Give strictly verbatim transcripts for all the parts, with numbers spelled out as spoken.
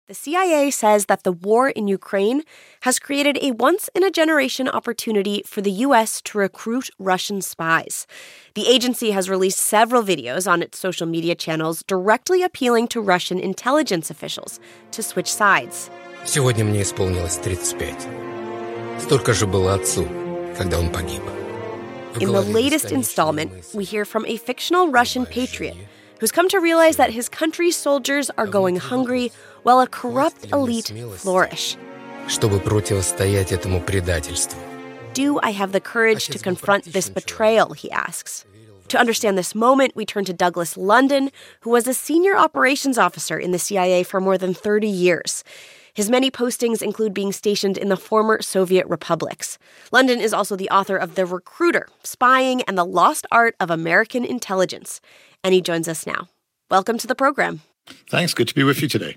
The C I A says that the war in Ukraine has created a once-in-a-generation opportunity for the U S to recruit Russian spies. The agency has released several videos on its social media channels directly appealing to Russian intelligence officials to switch sides. Сегодня мне исполнилось тридцать пять. Столько же было отцу, когда он погиб. In the latest installment, we hear from a fictional Russian patriot who's come to realize that his country's soldiers are going hungry while a corrupt elite flourish. Чтобы противостоять этому предательству. Do I have the courage to confront this betrayal, he asks. To understand this moment, we turn to Douglas London, who was a senior operations officer in the C I A for more than thirty years. His many postings include being stationed in the former Soviet republics. London is also the author of The Recruiter, Spying and the Lost Art of American Intelligence. And he joins us now. Welcome to the program. Thanks. Good to be with you today.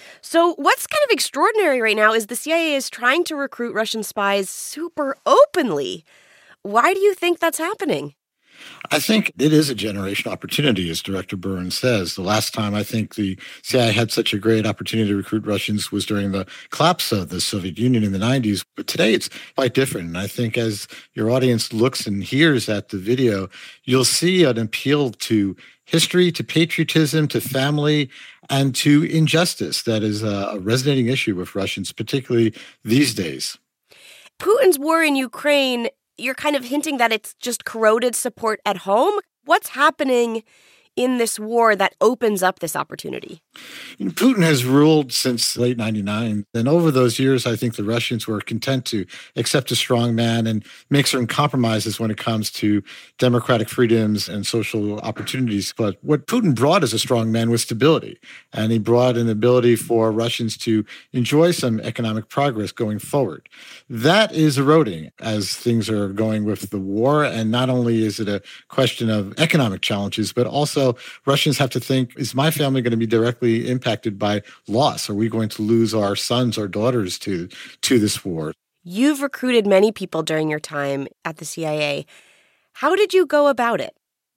So what's kind of extraordinary right now is the C I A is trying to recruit Russian spies super openly. Why do you think that's happening? I think it is a generational opportunity, as Director Burns says. The last time I think the C I A had such a great opportunity to recruit Russians was during the collapse of the Soviet Union in the nineties. But today it's quite different. And I think as your audience looks and hears at the video, you'll see an appeal to history, to patriotism, to family, and to injustice that is a resonating issue with Russians, particularly these days. Putin's war in Ukraine, you're kind of hinting that it's just corroded support at home. What's happening in this war that opens up this opportunity? Putin has ruled since late ninety-nine. And over those years, I think the Russians were content to accept a strong man and make certain compromises when it comes to democratic freedoms and social opportunities. But what Putin brought as a strong man was stability. And he brought an ability for Russians to enjoy some economic progress going forward. That is eroding as things are going with the war. And not only is it a question of economic challenges, but also Russians have to think, is my family going to be directly impacted by loss? Are we going to lose our sons or daughters to, to this war? You've recruited many people during your time at the C I A. How did you go about it?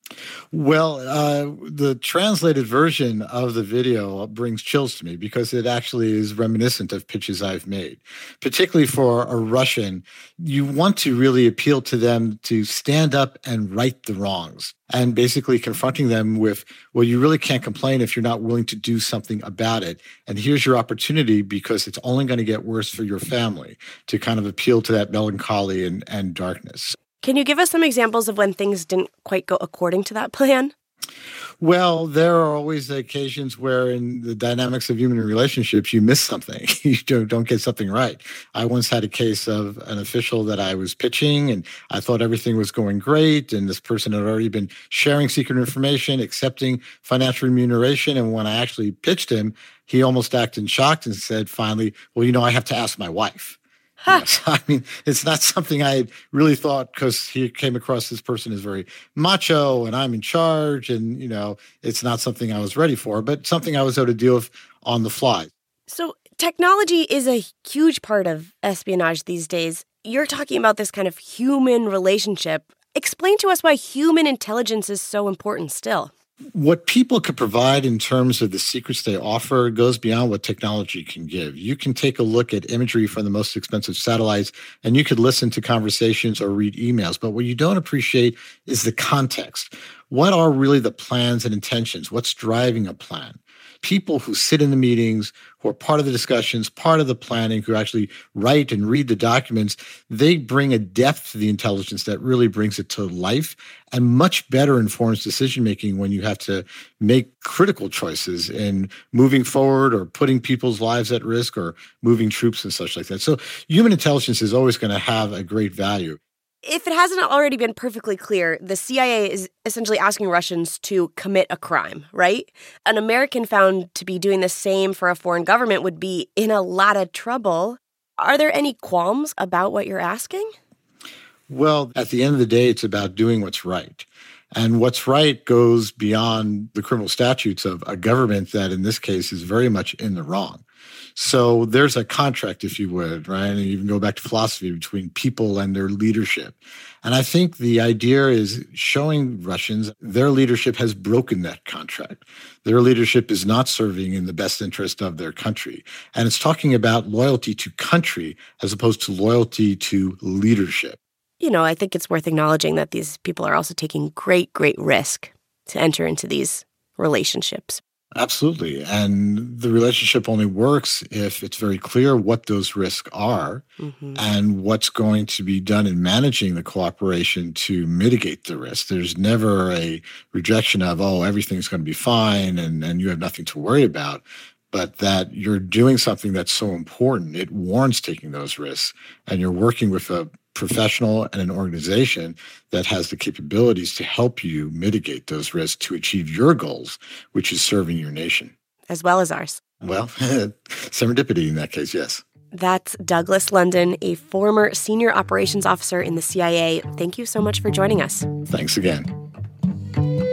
Well, uh, the translated version of the video brings chills to me because it actually is reminiscent of pitches I've made. Particularly for a Russian, you want to really appeal to them to stand up and right the wrongs and basically confronting them with, well, you really can't complain if you're not willing to do something about it. And here's your opportunity because it's only going to get worse for your family, to kind of appeal to that melancholy and, and darkness. Can you give us some examples of when things didn't quite go according to that plan? Well, there are always occasions where in the dynamics of human relationships, you miss something. You don't, don't get something right. I once had a case of an official that I was pitching, and I thought everything was going great, and this person had already been sharing secret information, accepting financial remuneration, and when I actually pitched him, he almost acted shocked and said, finally, well, you know, I have to ask my wife. Huh. Yes. I mean, it's not something I really thought because he came across this person as very macho and I'm in charge. And, you know, it's not something I was ready for, but something I was able to deal with on the fly. So technology is a huge part of espionage these days. You're talking about this kind of human relationship. Explain to us why human intelligence is so important still. What people could provide in terms of the secrets they offer goes beyond what technology can give. You can take a look at imagery from the most expensive satellites, and you could listen to conversations or read emails. But what you don't appreciate is the context. What are really the plans and intentions? What's driving a plan? People who sit in the meetings, who are part of the discussions, part of the planning, who actually write and read the documents, they bring a depth to the intelligence that really brings it to life and much better informs decision-making when you have to make critical choices in moving forward or putting people's lives at risk or moving troops and such like that. So human intelligence is always going to have a great value. If it hasn't already been perfectly clear, the C I A is essentially asking Russians to commit a crime, right? An American found to be doing the same for a foreign government would be in a lot of trouble. Are there any qualms about what you're asking? Well, at the end of the day, it's about doing what's right. And what's right goes beyond the criminal statutes of a government that, in this case, is very much in the wrong. So there's a contract, if you would, right? And you can go back to philosophy between people and their leadership. And I think the idea is showing Russians their leadership has broken that contract. Their leadership is not serving in the best interest of their country. And it's talking about loyalty to country as opposed to loyalty to leadership. You know, I think it's worth acknowledging that these people are also taking great, great risk to enter into these relationships. Absolutely. And the relationship only works if it's very clear what those risks are mm-hmm. and what's going to be done in managing the cooperation to mitigate the risk. There's never a rejection of, oh, everything's going to be fine and, and you have nothing to worry about, but that you're doing something that's so important. It warrants taking those risks, and you're working with a professional and an organization that has the capabilities to help you mitigate those risks to achieve your goals, which is serving your nation. As well as ours. Well, serendipity in that case, yes. That's Douglas London, a former senior operations officer in the C I A. Thank you so much for joining us. Thanks again.